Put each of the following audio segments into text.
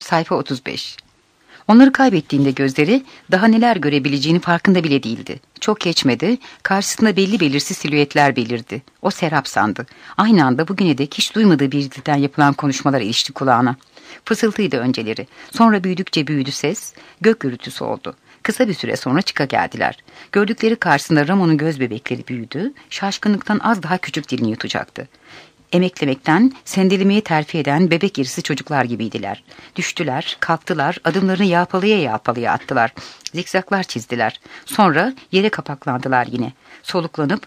Sayfa 35. Onları kaybettiğinde gözleri daha neler görebileceğini farkında bile değildi. Çok geçmedi, karşısında belli belirsiz silüetler belirdi. O Serap sandı. Aynı anda bugüne dek hiç duymadığı bir dilden yapılan konuşmalar ilişti kulağına. Fısıltıydı önceleri. Sonra büyüdükçe büyüdü ses, gök gürültüsü oldu. Kısa bir süre sonra çıka geldiler. Gördükleri karşısında Ramon'un göz bebekleri büyüdü, şaşkınlıktan az daha küçük dilini yutacaktı. Emeklemekten, sendelemeye terfi eden bebek irisi çocuklar gibiydiler. Düştüler, kalktılar, adımlarını yağpalaya yağpalaya attılar. Zikzaklar çizdiler. Sonra yere kapaklandılar yine. Soluklanıp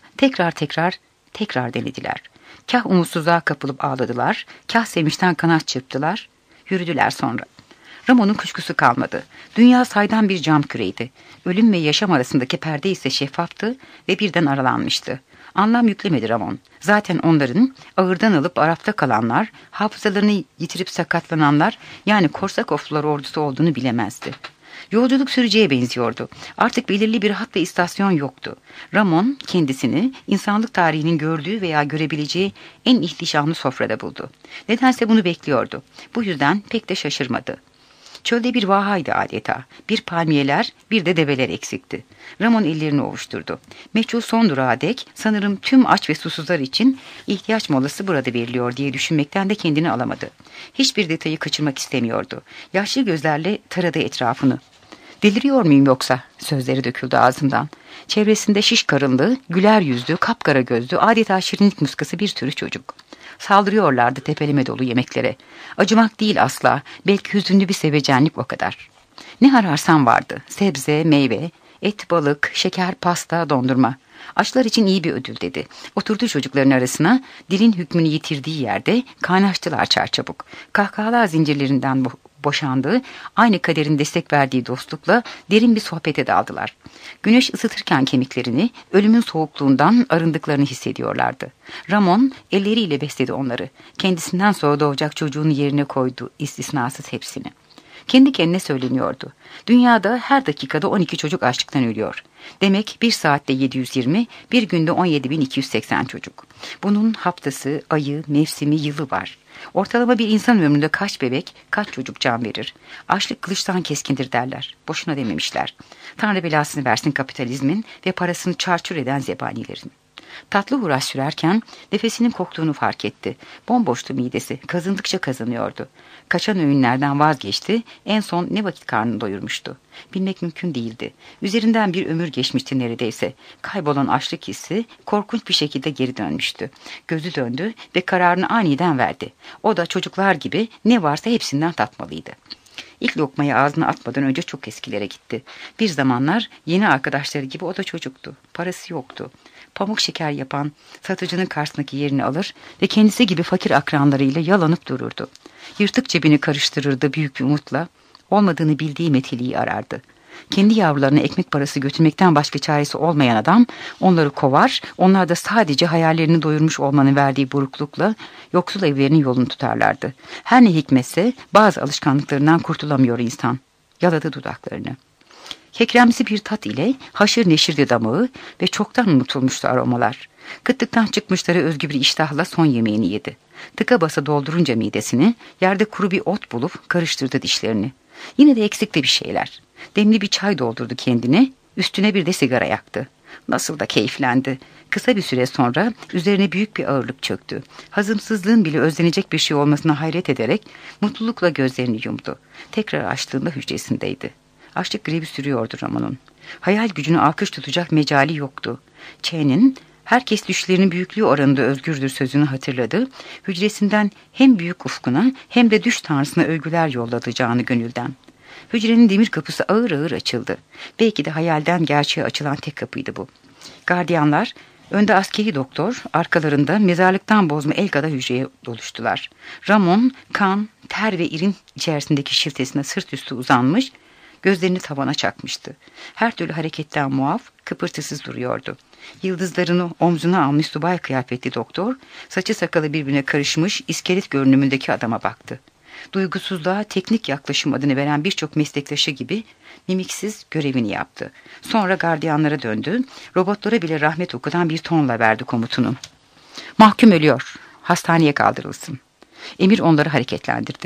tekrar denediler. Kah umutsuzluğa kapılıp ağladılar, kah sevinçten kanat çırptılar. Yürüdüler sonra. Ramon'un kuşkusu kalmadı. Dünya saydam bir cam küreydi. Ölüm ve yaşam arasındaki perde ise şeffaftı ve birden aralanmıştı. Anlam yüklemedi Ramon. Zaten onların ağırdan alıp Arap'ta kalanlar, hafızalarını yitirip sakatlananlar, yani Korsakoflular ordusu olduğunu bilemezdi. Yolculuk süreceğe benziyordu. Artık belirli bir hat ve istasyon yoktu. Ramon kendisini insanlık tarihinin gördüğü veya görebileceği en ihtişamlı sofrada buldu. Nedense bunu bekliyordu. Bu yüzden pek de şaşırmadı. Çölde bir vahaydı adeta. Bir palmiyeler, bir de develer eksikti. Ramon ellerini ovuşturdu. Meçhul son durağa dek sanırım tüm aç ve susuzlar için ihtiyaç molası burada veriliyor diye düşünmekten de kendini alamadı. Hiçbir detayı kaçırmak istemiyordu. Yaşlı gözlerle taradı etrafını. Deliriyor muyum yoksa? Sözleri döküldü ağzından. Çevresinde şiş karınlı, güler yüzlü, kapkara gözlü, adeta şirinlik muskası bir sürü çocuk. Saldırıyorlardı tepeleme dolu yemeklere. Acımak değil asla, belki hüzünlü bir sevecenlik o kadar. Ne ararsan vardı. Sebze, meyve, et, balık, şeker, pasta, dondurma. Açlar için iyi bir ödül dedi. Oturdu çocukların arasına, dilin hükmünü yitirdiği yerde kaynaştılar çarçabuk. Kahkahalar zincirlerinden boşandığı, aynı kaderin destek verdiği dostlukla derin bir sohbete daldılar. Güneş ısıtırken kemiklerini, ölümün soğukluğundan arındıklarını hissediyorlardı. Ramon elleriyle besledi onları. Kendisinden sonra doğacak çocuğun yerine koydu istisnasız hepsini. Kendi kendine söyleniyordu. Dünyada her dakikada 12 çocuk açlıktan ölüyor. Demek bir saatte 720, bir günde 17.280 çocuk. Bunun haftası, ayı, mevsimi, yılı var. Ortalama bir insan ömründe kaç bebek, kaç çocuk can verir? Açlık kılıçtan keskindir derler. Boşuna dememişler. Tanrı belasını versin kapitalizmin ve parasını çarçur eden zebanilerin. Tatlı uğraş sürerken nefesinin koktuğunu fark etti. Bomboştu midesi, kazındıkça kazanıyordu. Kaçan öğünlerden vazgeçti, en son ne vakit karnını doyurmuştu. Bilmek mümkün değildi. Üzerinden bir ömür geçmişti neredeyse. Kaybolan açlık hissi korkunç bir şekilde geri dönmüştü. Gözü döndü ve kararını aniden verdi. O da çocuklar gibi ne varsa hepsinden tatmalıydı. İlk lokmayı ağzına atmadan önce çok eskilere gitti. Bir zamanlar yeni arkadaşları gibi o da çocuktu. Parası yoktu. Pamuk şeker yapan satıcının karşısındaki yerini alır ve kendisi gibi fakir akranlarıyla yalanıp dururdu. Yırtık cebini karıştırırdı büyük bir umutla. Olmadığını bildiği meteliği arardı. Kendi yavrularına ekmek parası götürmekten başka çaresi olmayan adam onları kovar, onlar da sadece hayallerini doyurmuş olmanın verdiği buruklukla yoksul evlerinin yolunu tutarlardı. Her ne hikmetse bazı alışkanlıklarından kurtulamıyor insan. Yaladı dudaklarını. Kekremsi bir tat ile haşır neşirdi damağı ve çoktan unutulmuştu aromalar. Kıtlıktan çıkmışları özgü bir iştahla son yemeğini yedi. Tıka basa doldurunca midesini, yerde kuru bir ot bulup karıştırdı dişlerini. Yine de eksikti bir şeyler. Demli bir çay doldurdu kendine, üstüne bir de sigara yaktı. Nasıl da keyiflendi. Kısa bir süre sonra üzerine büyük bir ağırlık çöktü. Hazımsızlığın bile özlenecek bir şey olmasına hayret ederek mutlulukla gözlerini yumdu. Tekrar açtığında hücresindeydi. Açlık grevi sürüyordu Ramon'un. Hayal gücünü alkış tutacak mecali yoktu. Çen'in herkes düşlerinin büyüklüğü oranında özgürdür sözünü hatırladı. Hücresinden hem büyük ufkuna hem de düş tanrısına övgüler yolladı canı gönülden. Hücrenin demir kapısı ağır ağır açıldı. Belki de hayalden gerçeğe açılan tek kapıydı bu. Gardiyanlar, önde askeri doktor, arkalarında mezarlıktan bozma el kadar hücreye doluştular. Ramon, kan, ter ve irin içerisindeki şiltesine sırt üstü uzanmış, gözlerini tavana çakmıştı. Her türlü hareketten muaf, kıpırtısız duruyordu. Yıldızlarını omzuna almış subay kıyafetli doktor, saçı sakalı birbirine karışmış iskelet görünümündeki adama baktı. Duygusuzluğa teknik yaklaşım adını veren birçok meslektaşı gibi mimiksiz görevini yaptı. Sonra gardiyanlara döndü, robotlara bile rahmet okudan bir tonla verdi komutunu. Mahkum ölüyor, hastaneye kaldırılsın. Emir onları hareketlendirdi.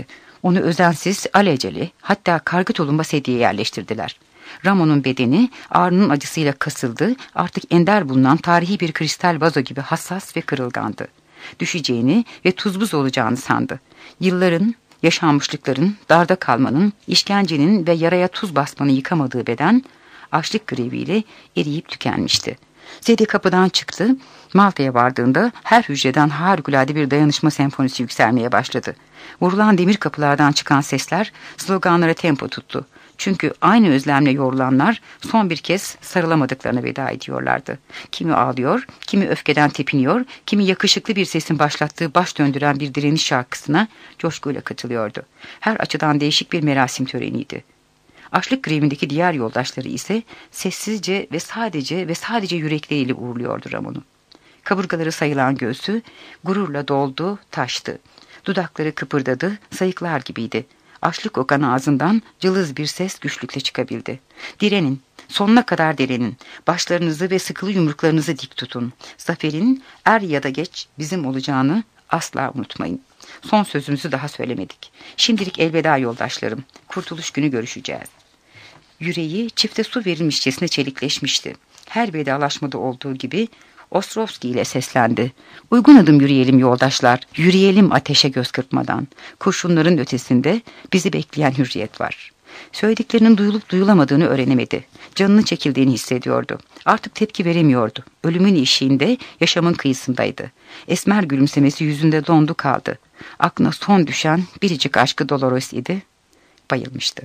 Onu özensiz, alelacele, hatta kargı tulumba sedyeye yerleştirdiler. Ramon'un bedeni ağrının acısıyla kasıldı, artık ender bulunan tarihi bir kristal vazo gibi hassas ve kırılgandı. Düşeceğini ve tuz buz olacağını sandı. Yılların, yaşanmışlıkların, darda kalmanın, işkencenin ve yaraya tuz basmanın yıkamadığı beden, açlık greviyle eriyip tükenmişti. Sedye kapıdan çıktı. Malta'ya vardığında her hücreden harikulade bir dayanışma senfonisi yükselmeye başladı. Vurulan demir kapılardan çıkan sesler sloganlara tempo tuttu. Çünkü aynı özlemle yorulanlar son bir kez sarılamadıklarına veda ediyorlardı. Kimi ağlıyor, kimi öfkeden tepiniyor, kimi yakışıklı bir sesin başlattığı baş döndüren bir direniş şarkısına coşkuyla katılıyordu. Her açıdan değişik bir merasim töreniydi. Açlık grevindeki diğer yoldaşları ise sessizce ve sadece yürekleriyle uğurluyordu Ramon'u. Kaburgaları sayılan göğsü gururla doldu, taştı. Dudakları kıpırdadı, sayıklar gibiydi. Açlık kokan ağzından cılız bir ses güçlükle çıkabildi. Direnin, sonuna kadar direnin. Başlarınızı ve sıkılı yumruklarınızı dik tutun. Zaferin er ya da geç bizim olacağını asla unutmayın. Son sözümüzü daha söylemedik. Şimdilik elveda yoldaşlarım. Kurtuluş günü görüşeceğiz. Yüreği çifte su verilmişçesine çelikleşmişti. Her vedalaşmada olduğu gibi Ostrovski ile seslendi. Uygun adım yürüyelim yoldaşlar, yürüyelim ateşe göz kırpmadan. Kurşunların ötesinde bizi bekleyen hürriyet var. Söylediklerinin duyulup duyulamadığını öğrenemedi. Canının çekildiğini hissediyordu. Artık tepki veremiyordu. Ölümün eşiğinde, yaşamın kıyısındaydı. Esmer gülümsemesi yüzünde dondu kaldı. Aklına son düşen biricik aşkı Dolores idi. Bayılmıştı.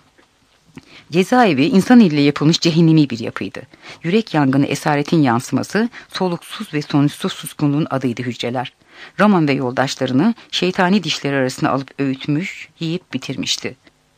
Cezaevi insan eliyle yapılmış cehennemi bir yapıydı. Yürek yangını esaretin yansıması, soluksuz ve sonuçsuz suskunluğun adıydı hücreler. Ramon ve yoldaşlarını şeytani dişleri arasına alıp öğütmüş, yiyip bitirmişti.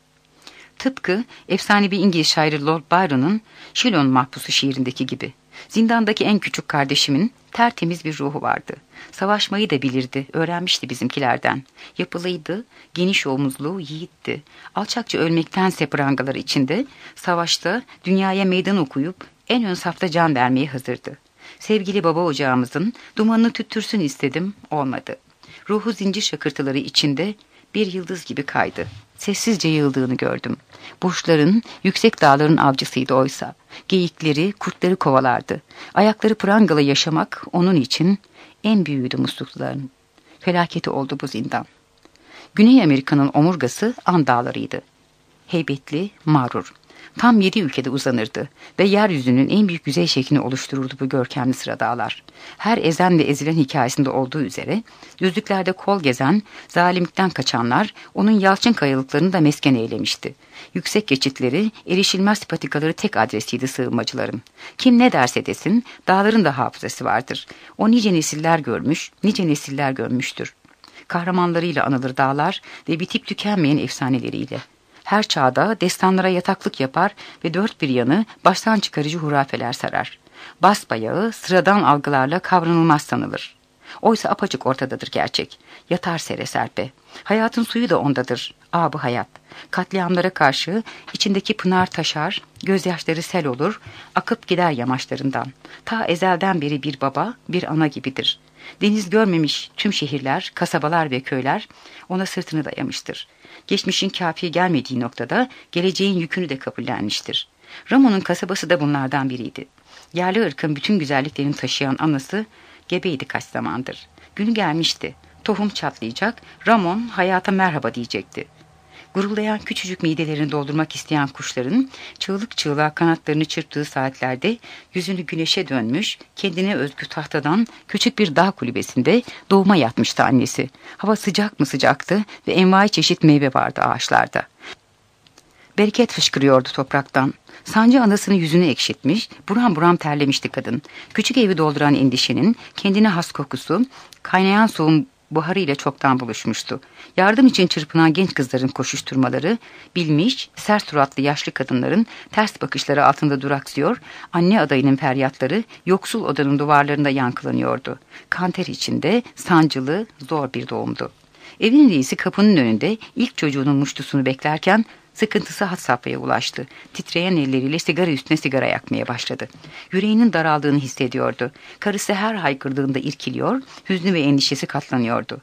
Tıpkı efsanevi İngiliz şairi Lord Byron'ın Shillon Mahpusu şiirindeki gibi. Zindandaki en küçük kardeşimin tertemiz bir ruhu vardı. Savaşmayı da bilirdi, öğrenmişti bizimkilerden. Yapılıydı, geniş omuzlu, yiğitti. Alçakça ölmektense prangaları içinde, savaşta dünyaya meydan okuyup en ön safta can vermeye hazırdı. Sevgili baba ocağımızın dumanını tüttürsün istedim, olmadı. Ruhu zincir şakırtıları içinde bir yıldız gibi kaydı. Sessizce yığıldığını gördüm. Burçların, yüksek dağların avcısıydı oysa. Geyikleri, kurtları kovalardı. Ayakları prangalı yaşamak onun için en büyüğüydü muslukların. Felaketi oldu bu zindan. Güney Amerika'nın omurgası An Dağları'ydı. Heybetli, mağrur. Tam 7 ülkede uzanırdı ve yeryüzünün en büyük yüzey şeklini oluştururdu bu görkemli sıra dağlar. Her ezen ve ezilen hikayesinde olduğu üzere, düzlüklerde kol gezen, zalimlikten kaçanlar onun yalçın kayalıklarını da mesken eylemişti. Yüksek geçitleri, erişilmez patikaları tek adresiydi sığınmacıların. Kim ne derse desin, dağların da hafızası vardır. O nice nesiller görmüş, nice nesiller gömmüştür. Kahramanlarıyla anılır dağlar ve bitip tükenmeyen efsaneleriyle. Her çağda destanlara yataklık yapar ve dört bir yanı baştan çıkarıcı hurafeler sarar. Basbayağı sıradan algılarla kavranılmaz sanılır. Oysa apaçık ortadadır gerçek. Yatar sere serpe. Hayatın suyu da ondadır. Ab-ı hayat. Katliamlara karşı içindeki pınar taşar, gözyaşları sel olur, akıp gider yamaçlarından. Ta ezelden beri bir baba, bir ana gibidir. Deniz görmemiş tüm şehirler, kasabalar ve köyler ona sırtını dayamıştır. Geçmişin kafi gelmediği noktada geleceğin yükünü de kabullenmiştir. Ramon'un kasabası da bunlardan biriydi. Yerli ırkın bütün güzelliklerini taşıyan anası gebeydi kaç zamandır. Günü gelmişti. Tohum çatlayacak, Ramon hayata merhaba diyecekti. Guruldayan küçücük midelerini doldurmak isteyen kuşların çığlık çığlığa kanatlarını çırptığı saatlerde yüzünü güneşe dönmüş, kendine özgü tahtadan küçük bir dağ kulübesinde doğuma yatmıştı annesi. Hava sıcak mı sıcaktı ve envai çeşit meyve vardı ağaçlarda. Bereket fışkırıyordu topraktan. Sancı anasının yüzünü ekşitmiş, buram buram terlemişti kadın. Küçük evi dolduran endişenin kendine has kokusu, kaynayan suyun buharıyla çoktan buluşmuştu. Yardım için çırpınan genç kızların koşuşturmaları, bilmiş, sert suratlı yaşlı kadınların ters bakışları altında duraksıyor, anne adayının feryatları yoksul odanın duvarlarında yankılanıyordu. Kanter içinde sancılı, zor bir doğumdu. Evin reisi kapının önünde ilk çocuğunun muştusunu beklerken sıkıntısı had safhaya ulaştı. Titreyen elleriyle sigara üstüne sigara yakmaya başladı. Yüreğinin daraldığını hissediyordu. Karısı her haykırdığında irkiliyor, hüznü ve endişesi katlanıyordu.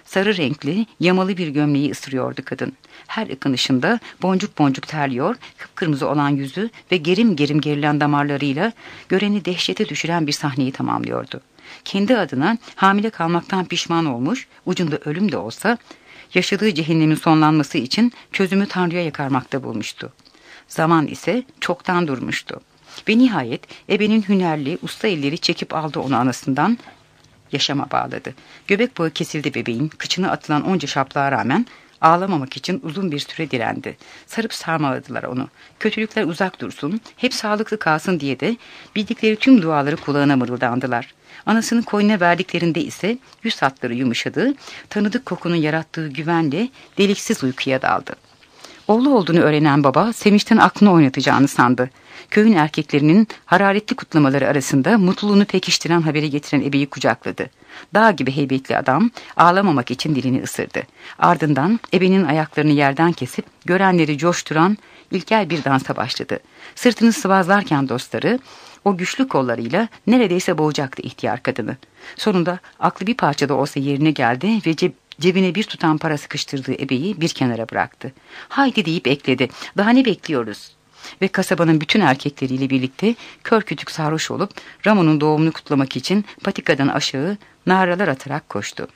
Sarı renkli, yamalı bir gömleği ısırıyordu kadın. Her ıkınışında boncuk boncuk terliyor, kıpkırmızı olan yüzü ve gerim gerim gerilen damarlarıyla göreni dehşete düşüren bir sahneyi tamamlıyordu. Kendi adına hamile kalmaktan pişman olmuş, ucunda ölüm de olsa, yaşadığı cehennemin sonlanması için çözümü Tanrı'ya yakarmakta bulmuştu. Zaman ise çoktan durmuştu. Ve nihayet ebenin hünerli, usta elleri çekip aldı onu anasından, yaşama bağladı. Göbek bağı kesildi bebeğin, kıçına atılan onca şaplığa rağmen ağlamamak için uzun bir süre direndi. Sarıp sarmaladılar onu. Kötülükler uzak dursun, hep sağlıklı kalsın diye de bildikleri tüm duaları kulağına mırıldandılar. Anasının koynuna verdiklerinde ise yüz hatları yumuşadı, tanıdık kokunun yarattığı güvenle deliksiz uykuya daldı. Oğlu olduğunu öğrenen baba sevinçten aklını oynatacağını sandı. Köyün erkeklerinin hararetli kutlamaları arasında mutluluğunu pekiştiren haberi getiren ebeyi kucakladı. Dağ gibi heybetli adam ağlamamak için dilini ısırdı. Ardından ebenin ayaklarını yerden kesip görenleri coşturan ilkel bir dansa başladı. Sırtını sıvazlarken dostları o güçlü kollarıyla neredeyse boğacaktı ihtiyar kadını. Sonunda aklı bir parçada olsa yerine geldi ve cebine bir tutam para sıkıştırdığı ebeyi bir kenara bıraktı. Haydi deyip ekledi. Daha ne bekliyoruz? Ve kasabanın bütün erkekleriyle birlikte kör kütük sarhoş olup Ramon'un doğumunu kutlamak için patikadan aşağı naralar atarak koştu.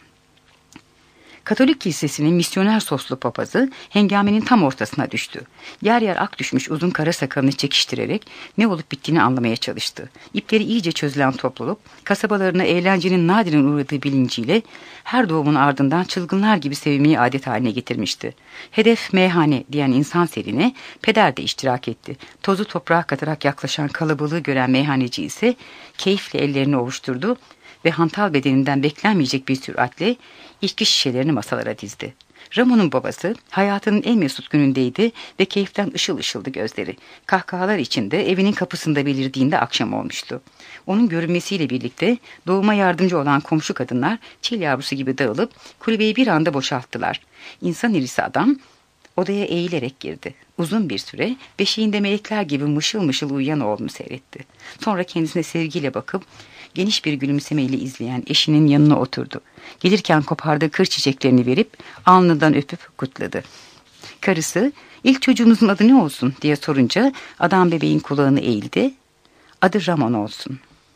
Katolik kilisesinin misyoner soslu papazı hengamenin tam ortasına düştü. Yer yer ak düşmüş uzun kara sakalını çekiştirerek ne olup bittiğini anlamaya çalıştı. İpleri iyice çözülen topluluk kasabalarına eğlencenin nadiren uğradığı bilinciyle her doğumun ardından çılgınlar gibi sevmeyi adet haline getirmişti. Hedef meyhane diyen insan serine peder de iştirak etti. Tozu toprağa katarak yaklaşan kalabalığı gören meyhaneci ise keyifle ellerini ovuşturdu ve hantal bedeninden beklenmeyecek bir süratle içki şişelerini masalara dizdi. Ramon'un babası hayatının en mesut günündeydi ve keyiften ışıl ışıldı gözleri. Kahkahalar içinde evinin kapısında belirdiğinde akşam olmuştu. Onun görünmesiyle birlikte doğuma yardımcı olan komşu kadınlar çil yavrusu gibi dağılıp kulübeyi bir anda boşalttılar. İnsan irisi adam odaya eğilerek girdi. Uzun bir süre beşiğinde melekler gibi mışıl mışıl uyuyan oğlunu seyretti. Sonra kendisine sevgiyle bakıp geniş bir gülümsemeyle izleyen eşinin yanına oturdu. Gelirken kopardığı kır çiçeklerini verip alnından öpüp kutladı. Karısı, ilk çocuğunuzun adı ne olsun diye sorunca adam bebeğin kulağını eğildi. Adı Ramon olsun.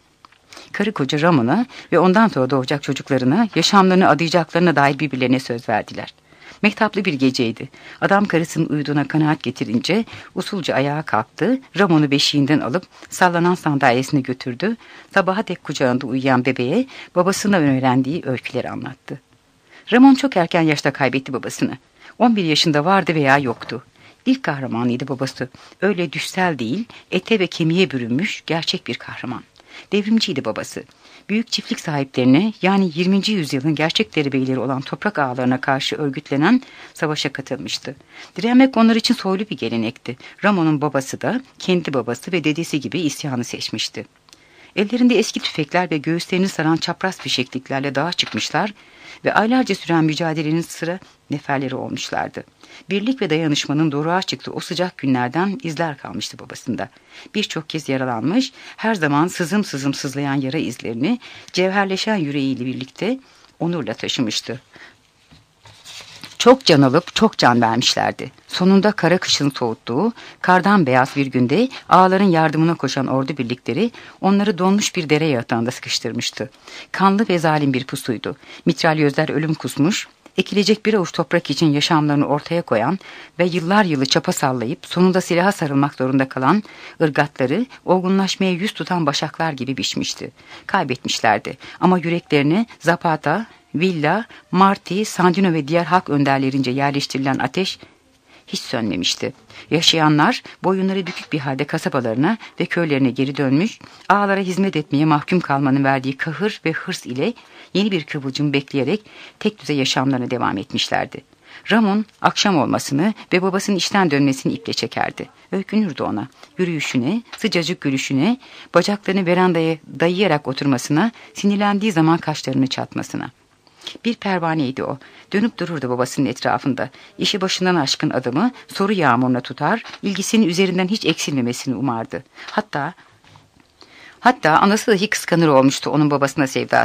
Karı koca Ramon'a ve ondan sonra doğacak çocuklarına yaşamlarını adayacaklarına dair birbirlerine söz verdiler. Mehtaplı bir geceydi. Adam karısının uyuduğuna kanaat getirince usulca ayağa kalktı, Ramon'u beşiğinden alıp sallanan sandalyesine götürdü. Sabaha dek kucağında uyuyan bebeğe babasından öğrendiği öyküleri anlattı. Ramon çok erken yaşta kaybetti babasını. 11 yaşında vardı veya yoktu. İlk kahramanıydı babası. Öyle düşsel değil, ete ve kemiğe bürünmüş gerçek bir kahraman. Devrimciydi babası. Büyük çiftlik sahiplerine, yani 20. yüzyılın gerçek derebeyleri olan toprak ağalarına karşı örgütlenen savaşa katılmıştı. Direnmek onlar için soylu bir gelenekti. Ramon'un babası da kendi babası ve dedesi gibi isyanı seçmişti. Ellerinde eski tüfekler ve göğüslerini saran çapraz fişekliklerle dağa çıkmışlar ve aylarca süren mücadelenin sıra neferleri olmuşlardı. Birlik ve dayanışmanın doruğa çıktığı o sıcak günlerden izler kalmıştı babasında. Birçok kez yaralanmış, her zaman sızım sızım sızlayan yara izlerini cevherleşen yüreğiyle birlikte onurla taşımıştı. Çok can alıp çok can vermişlerdi. Sonunda kara kışın soğuttuğu, kardan beyaz bir günde ağaların yardımına koşan ordu birlikleri onları donmuş bir dere yatağında sıkıştırmıştı. Kanlı ve zalim bir pusuydu. Mitralyözler ölüm kusmuş, ekilecek bir avuç toprak için yaşamlarını ortaya koyan ve yıllar yılı çapa sallayıp sonunda silaha sarılmak zorunda kalan ırgatları olgunlaşmaya yüz tutan başaklar gibi biçmişti. Kaybetmişlerdi ama yüreklerini Zapata, Villa, Marti, Sandino ve diğer halk önderlerince yerleştirilen ateş hiç sönmemişti. Yaşayanlar boyunları bükük bir halde kasabalarına ve köylerine geri dönmüş, ağalara hizmet etmeye mahkum kalmanın verdiği kahır ve hırs ile yeni bir kıvılcım bekleyerek tek düze yaşamlarına devam etmişlerdi. Ramon akşam olmasını ve babasının işten dönmesini iple çekerdi. Öykünürdü ona. Yürüyüşüne, sıcacık gülüşüne, bacaklarını verandaya dayayarak oturmasına, sinirlendiği zaman kaşlarını çatmasına. Bir pervaneydi o. Dönüp dururdu babasının etrafında. İşi başından aşkın adamı soru yağmuruna tutar, ilgisinin üzerinden hiç eksilmemesini umardı. Hatta anası dahi kıskanır olmuştu onun babasına sevdasını.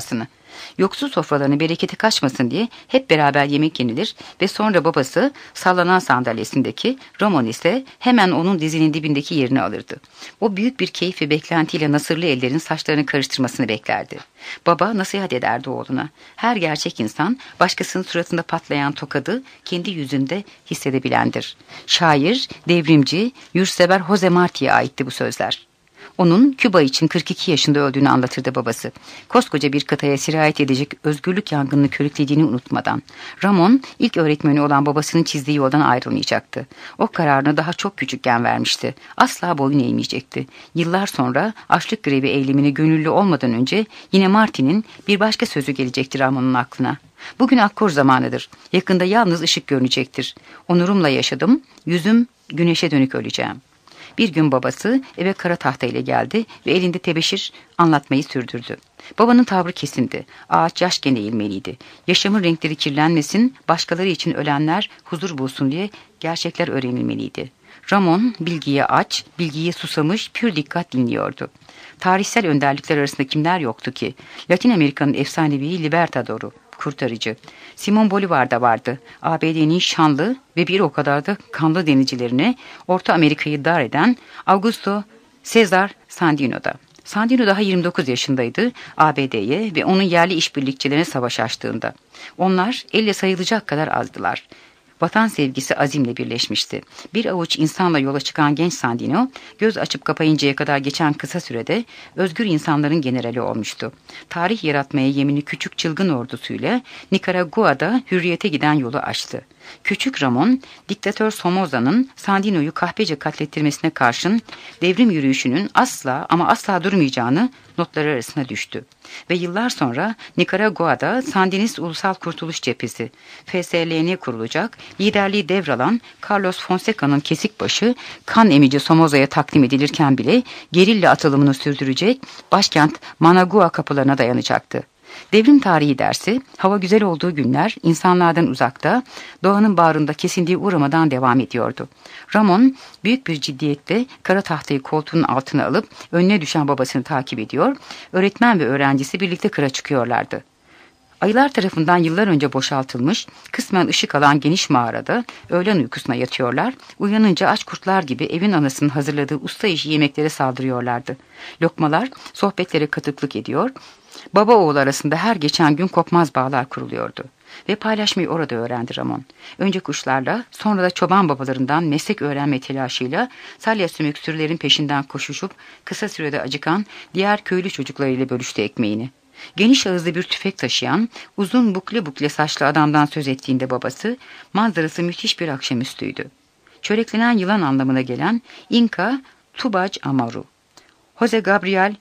Yoksul sofralarının bereketi kaçmasın diye hep beraber yemek yenilir ve sonra babası sallanan sandalyesindeki, Ramon ise hemen onun dizinin dibindeki yerini alırdı. O büyük bir keyif ve beklentiyle nasırlı ellerin saçlarını karıştırmasını beklerdi. Baba nasihat ederdi oğluna. Her gerçek insan başkasının suratında patlayan tokadı kendi yüzünde hissedebilendir. Şair, devrimci, yurtsever Jose Marti'ye aitti bu sözler. Onun Küba için 42 yaşında öldüğünü anlatırdı babası. Koskoca bir kıtaya sirayet edecek özgürlük yangınını körüklediğini unutmadan. Ramon ilk öğretmeni olan babasının çizdiği yoldan ayrılmayacaktı. O kararını daha çok küçükken vermişti. Asla boyun eğmeyecekti. Yıllar sonra açlık grevi eylemine gönüllü olmadan önce yine Martin'in bir başka sözü gelecektir Ramon'un aklına. Bugün akkor zamanıdır. Yakında yalnız ışık görünecektir. Onurumla yaşadım. Yüzüm güneşe dönük öleceğim. Bir gün babası eve kara tahta ile geldi ve elinde tebeşir anlatmayı sürdürdü. Babanın tavrı kesindi. Ağaç yaşken eğilmeliydi. Yaşamın renkleri kirlenmesin, başkaları için ölenler huzur bulsun diye gerçekler öğrenilmeliydi. Ramon bilgiye aç, bilgiye susamış, pür dikkat dinliyordu. Tarihsel önderlikler arasında kimler yoktu ki? Latin Amerika'nın efsanevi Libertador'u, kurtarıcı. Simon Bolivar da vardı. ABD'nin şanlı ve bir o kadar da kanlı denizcilerini Orta Amerika'yı dar eden Augusto Cesar Sandino'da. Sandino daha 29 yaşındaydı ABD'ye ve onun yerli işbirlikçilerine savaş açtığında. Onlar elle sayılacak kadar azdılar. Vatan sevgisi azimle birleşmişti. Bir avuç insanla yola çıkan genç Sandino, göz açıp kapayıncaya kadar geçen kısa sürede özgür insanların generali olmuştu. Tarih yaratmaya yeminli küçük çılgın ordusuyla Nikaragua'da hürriyete giden yolu açtı. Küçük Ramon, diktatör Somoza'nın Sandino'yu kahpece katlettirmesine karşın devrim yürüyüşünün asla ama asla durmayacağını notları arasına düştü. Ve yıllar sonra Nikaragua'da Sandinist Ulusal Kurtuluş Cephesi, FSLN kurulacak, liderliği devralan Carlos Fonseca'nın kesik başı kan emici Somoza'ya takdim edilirken bile gerilla atılımını sürdürecek, başkent Managua kapılarına dayanacaktı. Devrim tarihi dersi, hava güzel olduğu günler insanlardan uzakta, doğanın bağrında kesintiye uğramadan devam ediyordu. Ramon büyük bir ciddiyetle kara tahtayı koltuğunun altına alıp önüne düşen babasını takip ediyor, öğretmen ve öğrencisi birlikte kıra çıkıyorlardı. Ayılar tarafından yıllar önce boşaltılmış, kısmen ışık alan geniş mağarada öğlen uykusuna yatıyorlar, uyanınca aç kurtlar gibi evin anasının hazırladığı usta işi yemeklere saldırıyorlardı. Lokmalar sohbetlere katıklık ediyor, baba oğul arasında her geçen gün kopmaz bağlar kuruluyordu. Ve paylaşmayı orada öğrendi Ramon. Önce kuşlarla, sonra da çoban babalarından meslek öğrenme telaşıyla salya sümük sürülerin peşinden koşuşup kısa sürede acıkan diğer köylü çocuklarıyla bölüştü ekmeğini. Geniş ağızlı bir tüfek taşıyan, uzun bukle bukle saçlı adamdan söz ettiğinde babası, manzarası müthiş bir akşamüstüydü. Çöreklenen yılan anlamına gelen İnka Tubac Amaru. Jose Gabriel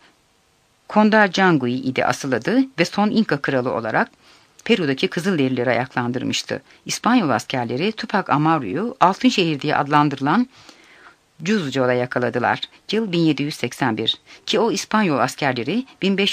Condorcanqui idi asıl adı ve son İnka kralı olarak Peru'daki Kızılderilileri ayaklandırmıştı. İspanyol askerleri Tupac Amaru'yu Altınşehir diye adlandırılan Cuzco'da yakaladılar. Yıl 1781 ki o İspanyol askerleri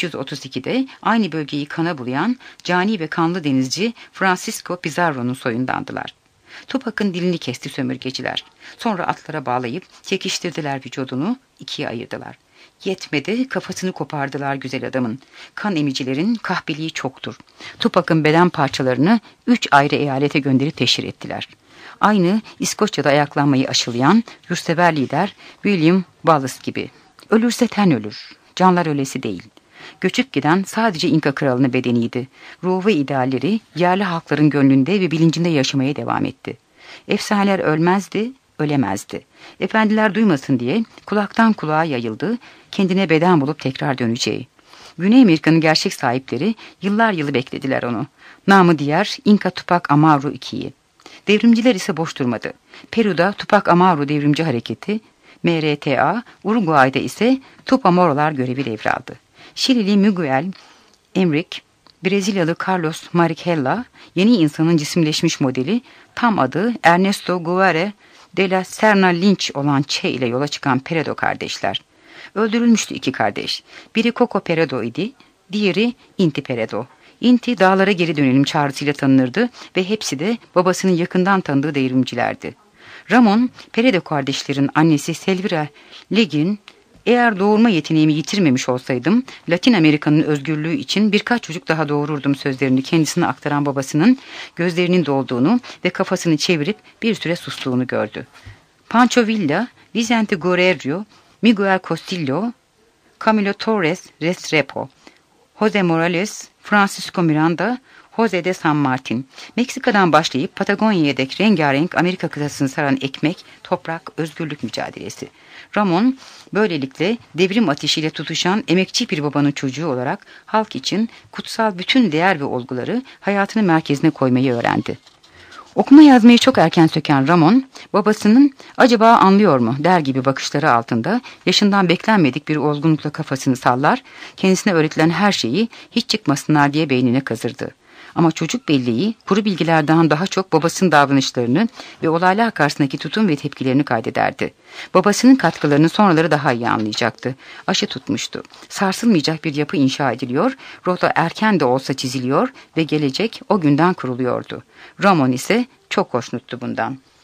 1532'de aynı bölgeyi kana bulayan cani ve kanlı denizci Francisco Pizarro'nun soyundandılar. Tupac'ın dilini kesti sömürgeciler. Sonra atlara bağlayıp çekiştirdiler vücudunu, ikiye ayırdılar. Yetmedi, kafasını kopardılar güzel adamın. Kan emicilerin kahpeliği çoktur. Tupac'ın beden parçalarını 3 ayrı eyalete gönderip teşhir ettiler. Aynı İskoçya'da ayaklanmayı aşılayan yurtsever lider William Wallace gibi. Ölürse ten ölür, canlar ölesi değil. Göçüp giden sadece İnka kralının bedeniydi. Ruh ve idealleri yerli halkların gönlünde ve bilincinde yaşamaya devam etti. Efsaneler ölmezdi, ölemezdi. Efendiler duymasın diye kulaktan kulağa yayıldı, kendine beden bulup tekrar döneceği. Güney Amerika'nın gerçek sahipleri yıllar yılı beklediler onu. Namı diğer İnka Tupac Amaru II'yi. Devrimciler ise boş durmadı. Peru'da Tupac Amaru Devrimci Hareketi, MRTA, Uruguay'da ise Tupamorolar görevi devraldı. Şilili Miguel Enrique, Brezilyalı Carlos Marighella, yeni insanın cisimleşmiş modeli, tam adı Ernesto Guevara de la Serna Lynch olan Che ile yola çıkan Peredo kardeşler. Öldürülmüştü iki kardeş. Biri Coco Peredo idi, diğeri Inti Peredo. Inti dağlara geri dönelim çağrısıyla tanınırdı ve hepsi de babasının yakından tanıdığı devrimcilerdi. Ramon, Peredo kardeşlerin annesi Selvira Legin Eğer doğurma yeteneğimi yitirmemiş olsaydım, Latin Amerika'nın özgürlüğü için birkaç çocuk daha doğururdum sözlerini kendisine aktaran babasının gözlerinin dolduğunu ve kafasını çevirip bir süre sustuğunu gördü. Pancho Villa, Vicente Guerrero, Miguel Castillo, Camilo Torres Restrepo, Jose Morales, Francisco Miranda, Jose de San Martin. Meksika'dan başlayıp Patagonya'ya dek rengarenk Amerika kıtasını saran ekmek, toprak, özgürlük mücadelesi. Ramon, böylelikle devrim ateşiyle tutuşan emekçi bir babanın çocuğu olarak halk için kutsal bütün değer ve olguları hayatının merkezine koymayı öğrendi. Okuma yazmayı çok erken söken Ramon, babasının acaba anlıyor mu der gibi bakışları altında yaşından beklenmedik bir olgunlukla kafasını sallar, kendisine öğretilen her şeyi hiç çıkmasınlar diye beynine kazırdı. Ama çocuk belleği kuru bilgilerden daha çok babasının davranışlarını ve olaylar karşısındaki tutum ve tepkilerini kaydederdi. Babasının katkılarını sonraları daha iyi anlayacaktı. Aşı tutmuştu. Sarsılmayacak bir yapı inşa ediliyor, rota erken de olsa çiziliyor ve gelecek o günden kuruluyordu. Ramon ise çok hoşnuttu bundan.